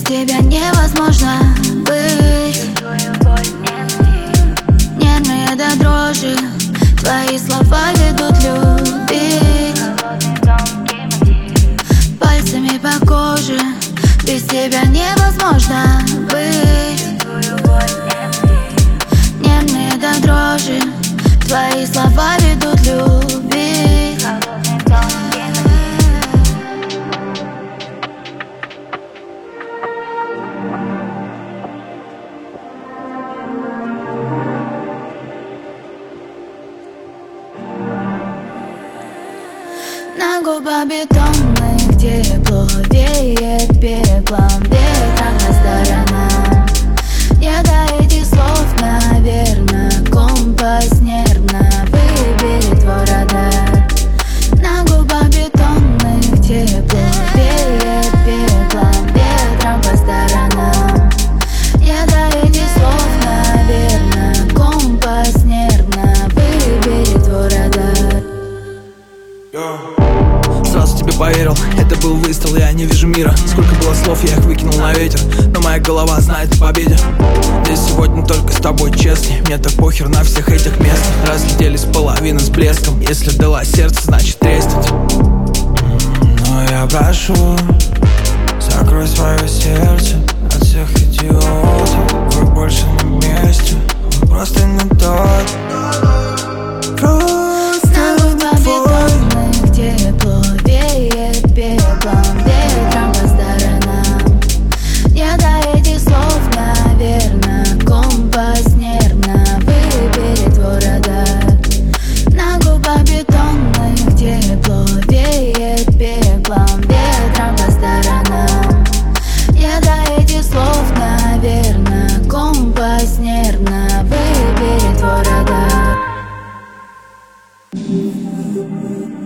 тебя невозможно быть. Нервные до дрожи, твои слова ведут любить. Пальцами по коже, без тебя невозможно быть. Нервные до дрожи, твои слова ведут любить. На губах бетонных, где тепло веет пеплом, ветром по сторонам. Я до этих слов, наверно, компас нервно выберет твой радар. На губах бетонных, где тепло веет пеплом, ветром по сторонам. Я до этих слов, наверно, компас нервно выберет твой радар. Сразу тебе поверил, это был выстрел, я не вижу мира. Сколько было слов, я их выкинул на ветер, но моя голова знает о победе. Здесь сегодня только с тобой честный, мне так похер на всех этих местах. Разлетелись половины с блеском, если дала сердце, значит треснуть. Но я прошу, закрой свое сердце от всех идиотов. Вы больше не вместе, вы просто не тот. Где тепло веет пеплом, ветром по сторонам. Я до этих слов, наверно, компас нервно выберет твой радар. На губах бетонных, где тепло веет пеплом, ветром по сторонам. Я до этих слов, наверно, компас нервно выберет твой радар.